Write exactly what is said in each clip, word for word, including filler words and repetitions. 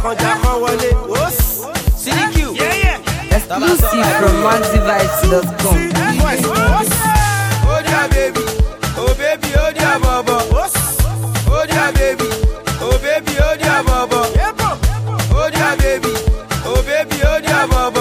Jàkànjà kan wọlé. C D Q. Exclusive from maxi vibes dot com. Oh dear baby, oh baby, oh dear baba. Oh dear baby, oh baby, oh dear baba. Oh dear baby, oh baby, oh dear baba.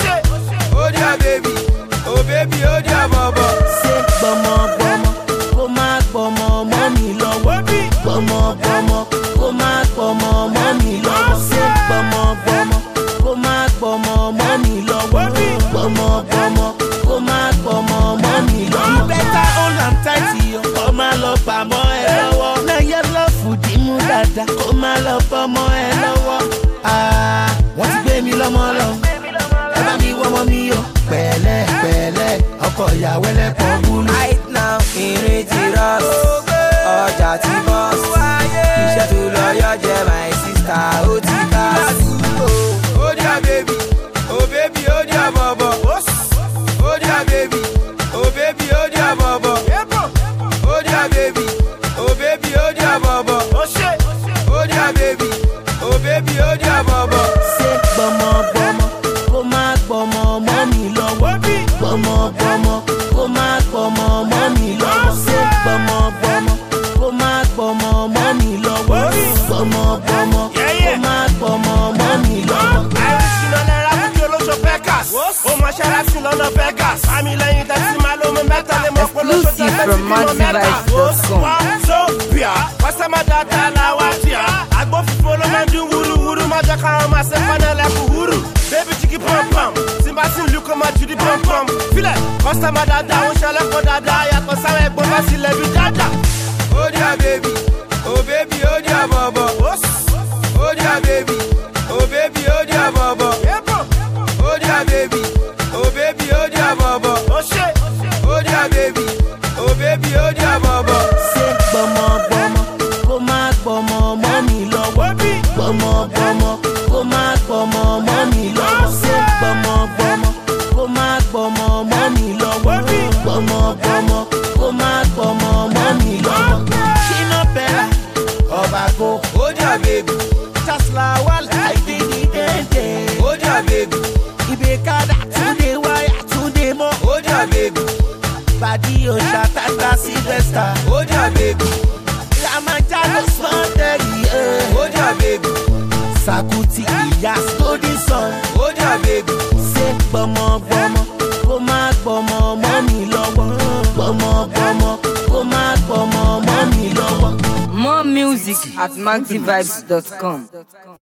Oh dear baby, oh baby, oh dear baba. Say bomo bomo, kó má gbọ́mọ mọ́ mi lọ́wọ́. Bomo bomo, kó má gbọ́mọ mọ́ mi lọ́wọ́. Say bomo bomo, kó má gbọ́mọ mọ́ mi lọ́wọ́. Bomo bomo, kó má gbọ́mọ mọ́ mi lọ́wọ́. You better hold am tight yo, kó má lọ pamọ́ ẹ lọ́wọ́. Na yẹ lọ́ọ̀fù dìímú dáadáa, kó má lọ pamọ́ ẹ lọ́wọ́. Ah, wọ́n ti gbé mi lọ́mọ lọ, ẹ bá mi wọ́mọ mi o. Pẹ̀lẹ́ pẹ̀lẹ́, ọkọ ìyàwó ẹlẹ́pọ̀ búlù. Right now, ìrìn ti rọ́ọ̀sì, ọjà ti bọ́ọ̀sì. Iṣẹ́ tó lọ yọ jẹ́ my sister, ó ti káàsì. Oh dear baby, oh baby, oh dear baba. Oh dear baby, oh baby, oh dear baba. Oh dear baby, oh baby, oh dear baba. Oh dear baby, oh baby, oh dear baba. Say bomo bomo, kó má gbọ́mọ mọ́ mi lọ́wọ́. Bomo bomo, kó má gbọ́mọ mọ́ mi lọ́wọ́. Say bomo bomo, kó má gbọ́mọ mọ́ mi lọ́wọ́. Bomo bomo, kó má gbọ́mọ mọ́ mi lọ́wọ́. Àìrísí lọ lẹ́ra fún kí olóṣò Vegas. Ó máa ṣẹ́ra sí lọ́nà Vegas. Àmì lẹ́yìn tẹ́sí máa lómi mẹ́ta lè mọ̀ pé olóṣò tẹ́sí Exclusive from maxi vibes dot com. So bíà, pásítọ̀ máa dáadáa láwa tíà. Agbófinfo ló máa ń dún wúruwúru. Máa jẹ́ káwọn máa ṣe fọ́nà lẹ́kùn wúrù. Baby jiggy pom pom, Simba sin lu kó máa ju di pom pom. Filẹ̀, pásítọ̀ máa dáadáa, ó ṣẹlẹ̀ kó dáadáa. Yàtọ̀ sáwọn ẹ̀gbọ́n bá sílẹ̀ bí dáadáa. Oh dear baby, oh baby, oh dear baba. Oh dear baby, oh baby, oh dear baba. Oh dear baby, oh baby, oh dear baba. Oh dear baby, oh baby, oh dear baba. Say bomo bomo, kó má gbọ́mọ mọ́ mi lọ́wọ́. Bomo bomo, kó má gbọ́mọ mọ́ mi lọ́wọ́. Say bomo bomo, kó má gbọ́mọ mọ́ mi lọ́wọ́. Bomo bomo, kó má gbọ́mọ mọ́ mi lọ́wọ́. Shina Bella, Obago. Oh dear baby, Tesla wal I did it. oh dear baby, Ibekada today wire today mo. oh dear baby, Badi o shatata Sylvester. oh dear baby, Ramanjalo Sunday. oh dear baby, Sakuti iya story son. oh dear baby. Say bomo bomo, kó má gbọ́mọ mọ́ mi lọ́wọ́. Bomo bomo, kó má gbọ́mọ mọ́ mi lọ́wọ́. More music at maxi vibes dot com.